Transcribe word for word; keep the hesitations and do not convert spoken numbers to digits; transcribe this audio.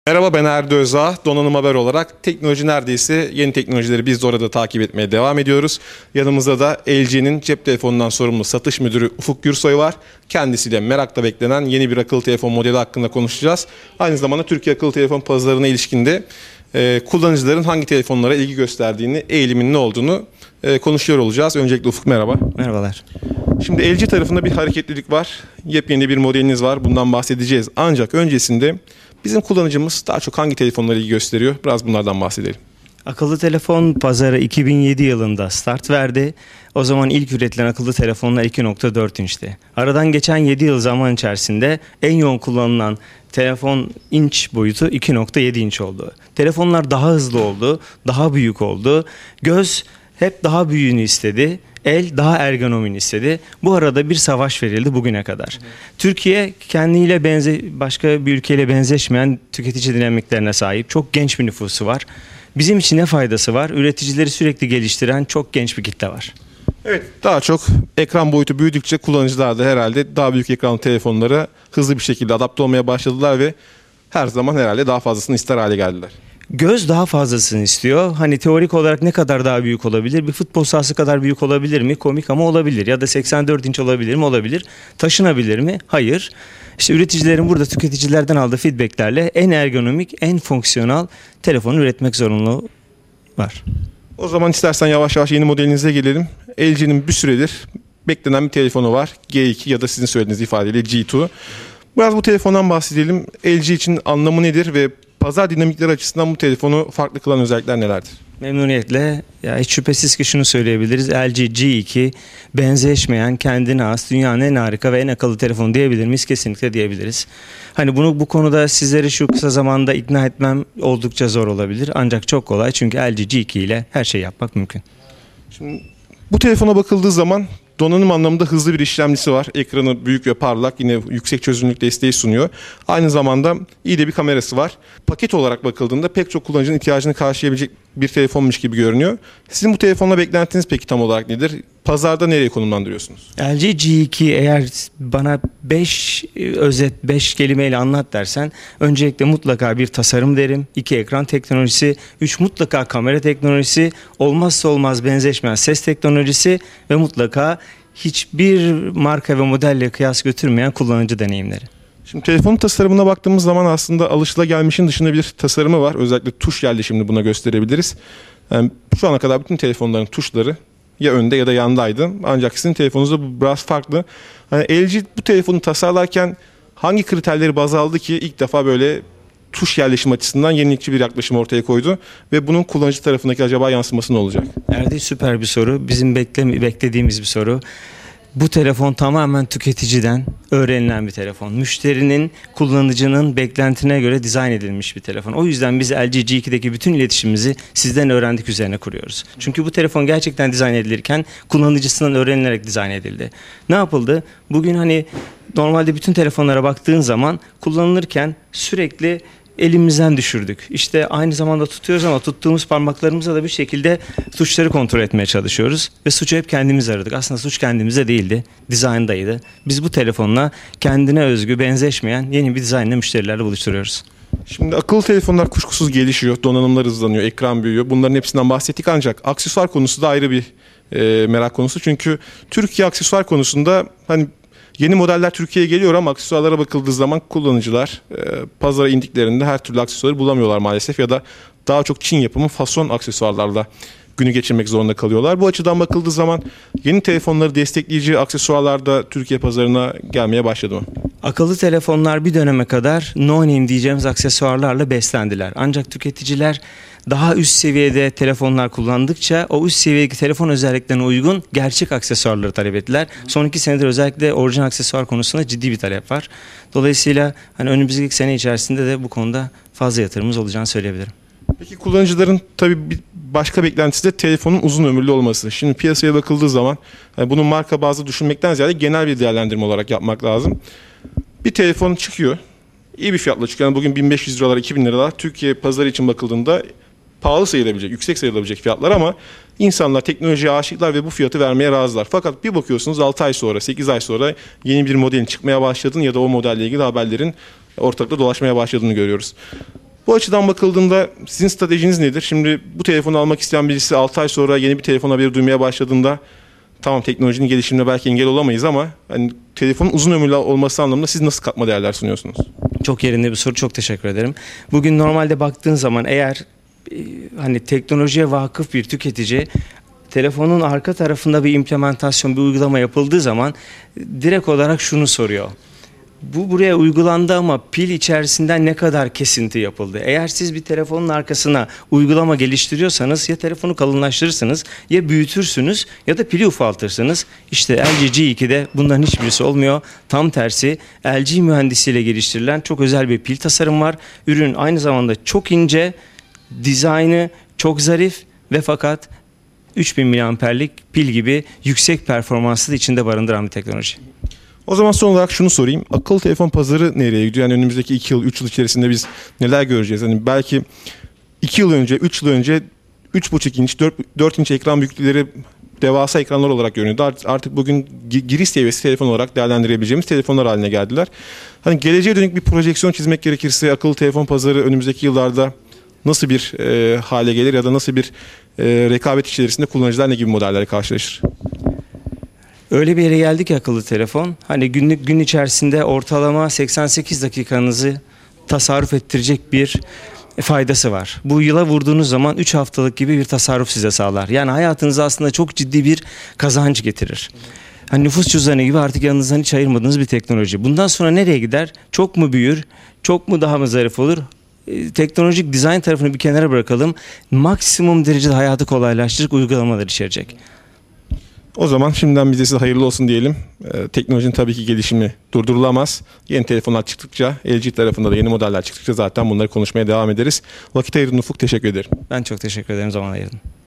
Merhaba, ben Erdi Özağ. Donanım Haber olarak teknoloji neredeyse yeni teknolojileri biz de orada takip etmeye devam ediyoruz. Yanımızda da L G'nin cep telefonundan sorumlu satış müdürü Ufuk Gürsoy var. Kendisiyle merakla beklenen yeni bir akıllı telefon modeli hakkında konuşacağız. Aynı zamanda Türkiye akıllı telefon pazarına ilişkinde e, kullanıcıların hangi telefonlara ilgi gösterdiğini, eğilimin ne olduğunu e, konuşuyor olacağız. Öncelikle Ufuk, merhaba. Merhabalar. Şimdi L G tarafında bir hareketlilik var. Yepyeni bir modeliniz var. Bundan bahsedeceğiz. Ancak öncesinde bizim kullanıcımız daha çok hangi telefonlara ilgi gösteriyor? Biraz bunlardan bahsedelim. Akıllı telefon pazarı iki bin yedi yılında start verdi. O zaman ilk üretilen akıllı telefonlar iki nokta dört inçti. Aradan geçen yedi yıl zaman içerisinde en yoğun kullanılan telefon inç boyutu iki nokta yedi inç oldu. Telefonlar daha hızlı oldu, daha büyük oldu. Göz hep daha büyüğünü istedi. El daha ergonomini istedi. Bu arada bir savaş verildi bugüne kadar. Hı. Türkiye kendiyle benze başka bir ülkeyle benzeşmeyen tüketici dinamiklerine sahip. Çok genç bir nüfusu var. Bizim için ne faydası var? Üreticileri sürekli geliştiren çok genç bir kitle var. Evet, daha çok ekran boyutu büyüdükçe kullanıcılar da herhalde daha büyük ekranlı telefonlara hızlı bir şekilde adapte olmaya başladılar ve her zaman herhalde daha fazlasını ister hale geldiler. Göz daha fazlasını istiyor. Hani teorik olarak ne kadar daha büyük olabilir? Bir futbol sahası kadar büyük olabilir mi? Komik ama olabilir. Ya da seksen dört inç olabilir mi? Olabilir. Taşınabilir mi? Hayır. İşte üreticilerin burada tüketicilerden aldığı feedbacklerle en ergonomik, en fonksiyonel telefonu üretmek zorunluluğu var. O zaman istersen yavaş yavaş yeni modelinize gelelim. L G'nin bir süredir beklenen bir telefonu var. G iki ya da sizin söylediğiniz ifadeyle G iki. Biraz bu telefondan bahsedelim. L G için anlamı nedir ve pazar dinamikleri açısından bu telefonu farklı kılan özellikler nelerdir? Memnuniyetle. Ya hiç şüphesiz ki şunu söyleyebiliriz. L G G iki benzeşmeyen, kendine has, dünyanın en harika ve en akıllı telefonu diyebilir miyiz? Kesinlikle diyebiliriz. Hani bunu bu konuda sizleri şu kısa zamanda ikna etmem oldukça zor olabilir. Ancak çok kolay, çünkü L G G iki ile her şeyi yapmak mümkün. Şimdi bu telefona bakıldığı zaman donanım anlamında hızlı bir işlemcisi var. Ekranı büyük ve parlak, yine yüksek çözünürlük desteği sunuyor. Aynı zamanda iyi de bir kamerası var. Paket olarak bakıldığında pek çok kullanıcının ihtiyacını karşılayabilecek bir telefonmuş gibi görünüyor. Sizin bu telefonla beklentiniz peki tam olarak nedir? Pazarda nereye konumlandırıyorsunuz? L G G iki, eğer bana beş özet, beş kelimeyle anlat dersen, öncelikle mutlaka bir tasarım derim, iki ekran teknolojisi, üç mutlaka kamera teknolojisi, olmazsa olmaz benzeşmeyen ses teknolojisi ve mutlaka hiçbir marka ve modelle kıyas götürmeyen kullanıcı deneyimleri. Şimdi telefonun tasarımına baktığımız zaman aslında alışılagelmişin dışında bir tasarımı var. Özellikle tuş yerleşimini buna gösterebiliriz. Yani şu ana kadar bütün telefonların tuşları ya önde ya da yandaydı. Ancak sizin telefonunuzda bu biraz farklı. Yani L G bu telefonu tasarlarken hangi kriterleri baz aldı ki ilk defa böyle tuş yerleşim açısından yenilikçi bir yaklaşım ortaya koydu ve bunun kullanıcı tarafındaki acaba yansıması ne olacak? Erdi, süper bir soru. Bizim bekle, beklediğimiz bir soru. Bu telefon tamamen tüketiciden öğrenilen bir telefon. Müşterinin, kullanıcının beklentine göre dizayn edilmiş bir telefon. O yüzden biz L G G iki'deki bütün iletişimimizi sizden öğrendik üzerine kuruyoruz. Çünkü bu telefon gerçekten dizayn edilirken kullanıcısından öğrenilerek dizayn edildi. Ne yapıldı? Bugün hani normalde bütün telefonlara baktığın zaman kullanılırken sürekli elimizden düşürdük. İşte aynı zamanda tutuyoruz ama tuttuğumuz parmaklarımızla da bir şekilde tuşları kontrol etmeye çalışıyoruz. Ve suçu hep kendimiz aradık. Aslında suç kendimize değildi. Dizayndaydı. Biz bu telefonla kendine özgü, benzeşmeyen yeni bir dizaynla müşterilerle buluşturuyoruz. Şimdi akıllı telefonlar kuşkusuz gelişiyor. Donanımlar hızlanıyor, ekran büyüyor. Bunların hepsinden bahsettik, ancak aksesuar konusu da ayrı bir e, merak konusu. Çünkü Türkiye aksesuar konusunda hani yeni modeller Türkiye'ye geliyor ama aksesuarlara bakıldığı zaman kullanıcılar e, pazara indiklerinde her türlü aksesuarı bulamıyorlar maalesef, ya da daha çok Çin yapımı fason aksesuarlarla günü geçirmek zorunda kalıyorlar. Bu açıdan bakıldığı zaman yeni telefonları destekleyici aksesuarlar da Türkiye pazarına gelmeye başladı mı? Akıllı telefonlar bir döneme kadar no name diyeceğimiz aksesuarlarla beslendiler. Ancak tüketiciler daha üst seviyede telefonlar kullandıkça o üst seviyedeki telefon özelliklerine uygun gerçek aksesuarları talep ettiler. Son iki senedir özellikle orijinal aksesuar konusunda ciddi bir talep var. Dolayısıyla hani önümüzdeki sene içerisinde de bu konuda fazla yatırımımız olacağını söyleyebilirim. Peki kullanıcıların tabii bir başka beklentisi de telefonun uzun ömürlü olması. Şimdi piyasaya bakıldığı zaman yani bunun marka bazlı düşünmekten ziyade genel bir değerlendirme olarak yapmak lazım. Bir telefon çıkıyor, iyi bir fiyatla çıkıyor. Yani bugün bin beş yüz liralar, iki bin liralar Türkiye pazarı için bakıldığında pahalı sayılabilecek, yüksek sayılabilecek fiyatlar, ama insanlar teknolojiye aşıklar ve bu fiyatı vermeye razılar. Fakat bir bakıyorsunuz altı ay sonra, sekiz ay sonra yeni bir modelin çıkmaya başladığını ya da o modelle ilgili haberlerin ortalıkta dolaşmaya başladığını görüyoruz. Bu açıdan bakıldığında sizin stratejiniz nedir? Şimdi bu telefonu almak isteyen birisi altı ay sonra yeni bir telefon haberi duymaya başladığında tamam teknolojinin gelişimine belki engel olamayız ama hani telefonun uzun ömürlü olması anlamında siz nasıl katma değerler sunuyorsunuz? Çok yerinde bir soru. Çok teşekkür ederim. Bugün normalde baktığın zaman eğer e, hani teknolojiye vakıf bir tüketici telefonun arka tarafında bir implementasyon, bir uygulama yapıldığı zaman e, direkt olarak şunu soruyor. Bu buraya uygulandı ama pil içerisinden ne kadar kesinti yapıldı? Eğer siz bir telefonun arkasına uygulama geliştiriyorsanız ya telefonu kalınlaştırırsınız ya büyütürsünüz ya da pili ufaltırsınız. İşte L G G iki'de bunların hiçbirisi olmuyor. Tam tersi L G mühendisiyle geliştirilen çok özel bir pil tasarım var. Ürün aynı zamanda çok ince, dizaynı çok zarif ve fakat üç bin miliamperlik pil gibi yüksek performanslı da içinde barındıran bir teknoloji. O zaman son olarak şunu sorayım. Akıllı telefon pazarı nereye gidiyor? Yani önümüzdeki iki yıl, üç yıl içerisinde biz neler göreceğiz? Hani belki iki yıl önce, üç yıl önce üç buçuk inç, dört inç ekran büyüklükleri devasa ekranlar olarak görünüyordu. Artık bugün giriş seviyesi telefon olarak değerlendirebileceğimiz telefonlar haline geldiler. Hani geleceğe dönük bir projeksiyon çizmek gerekirse akıllı telefon pazarı önümüzdeki yıllarda nasıl bir e, hale gelir ya da nasıl bir e, rekabet içerisinde kullanıcılar ne gibi modellerle karşılaşır? Öyle bir yere geldik ki akıllı telefon. Hani günlük gün içerisinde ortalama seksen sekiz dakikanızı tasarruf ettirecek bir faydası var. Bu yıla vurduğunuz zaman üç haftalık gibi bir tasarruf size sağlar. Yani hayatınıza aslında çok ciddi bir kazanç getirir. Hani nüfus cüzdanı gibi artık yanınızdan hiç ayırmadığınız bir teknoloji. Bundan sonra nereye gider? Çok mu büyür? Çok mu daha mı zarif olur? E, teknolojik dizayn tarafını bir kenara bırakalım. Maksimum derecede hayatı kolaylaştıracak uygulamalar içerecek. O zaman şimdiden bize size hayırlı olsun diyelim. Ee, teknolojinin tabii ki gelişimi durdurulamaz. Yeni telefonlar çıktıkça, L G tarafında da yeni modeller çıktıkça zaten bunları konuşmaya devam ederiz. Vakit ayırdığın Ufuk, teşekkür ederim. Ben çok teşekkür ederim, zaman ayırdın.